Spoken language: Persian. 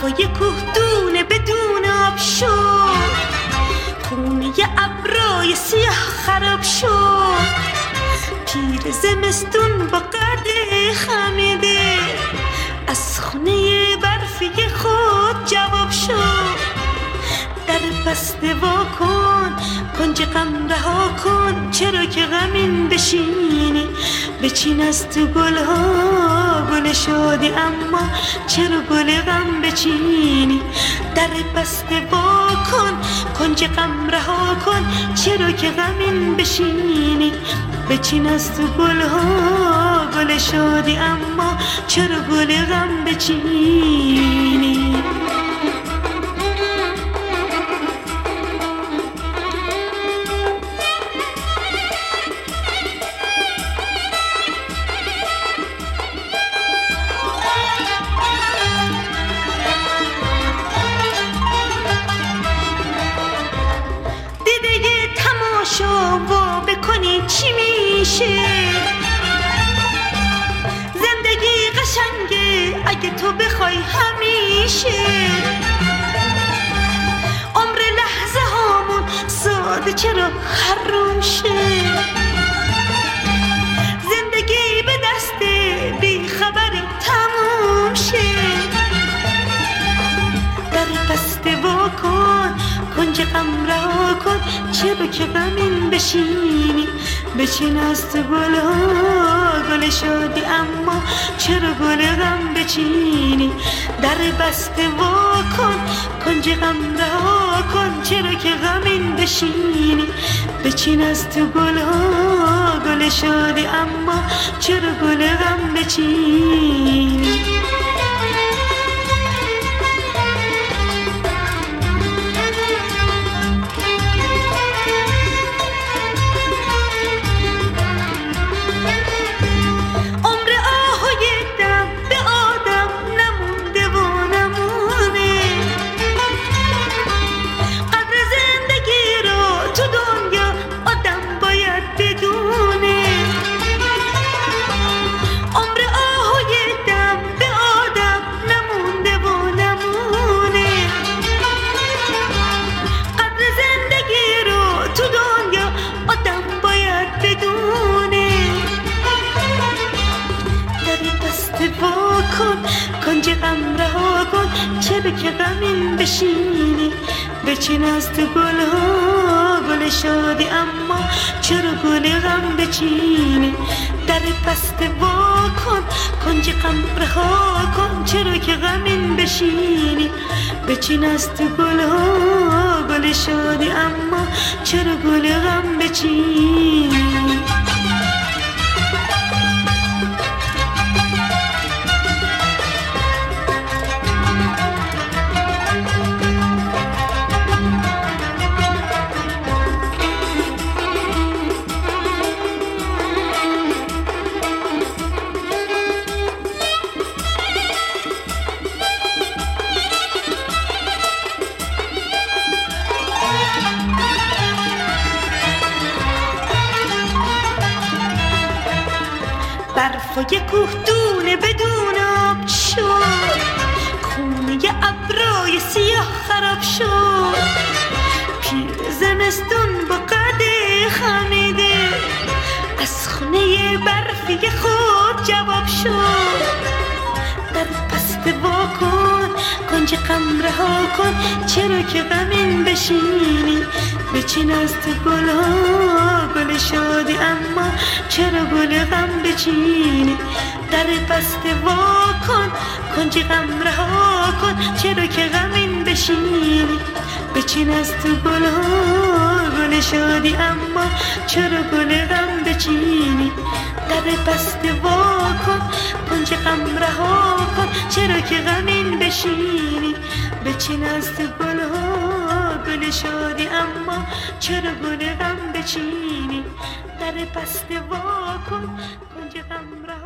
برفای کوهدونه بدون آب شد، خونه ابرای سیاه خراب شد، پیر زمستون با قد خمیده از خونه برفی خود جواب شد. در بسته وا کن، کنج غم رها کن، چرا که غمین بشینی بچین از تو گلها گل شادی، اما چرا گل غم بچینی. در بسته وا کن، کنج غم رها کن، چرا که غمین بشینی بچین از تو گلها گل شادی، اما چرا گل غم بچینی. شما بکنی چی میشه؟ زندگی قشنگه اگه تو بخوای همیشه. عمر لحظه هامون ساده چرا حرومشه؟ زندگی به دست بی خبری تموم شه. در بسته وا کن، کنج غم رها کن، چرا که غمین بشینی بچین از تو گلها گل شادی، اما چرا گل غم بچینی. در بسته وا کن، کنج غم رها کن، چرا که غمین بشینی بچین از تو گلها گل شادی، اما چرا گل غم بچینی. کنج غم رها کن، چرا که غمین بشینی بچین از تو گلها گل شادی، اما چرا گل غم بچینی. در بسته وا کن، کنج غم رها کن، چرا که غمین بشینی بچین از تو گلها گل شادی، اما چرا گل غم بچینی. برفای کوهدونه بدون آب شد، خونه ابرای سیاه خراب شد، پیر زمستون با قد خمیده از خونه برفی خود جواب شد. در بسته وا کن، کنج غم رها کن، چرا که غمین بشینی بچین از تو گلها گل شادی، اما چرا گل غم بچینی. در بسته وا کن، کنج غم رها کن، چرا که غمین بشینی بچین از تو گلها گل شادی، اما چرا گل غم بچینی. در بسته وا کن، کنج غم رها کن، چرا که غمین بشینی بچین از تو گلها گل شادی، اما چرا گل غم بچینی. در بسته وا کن، کنج غم رها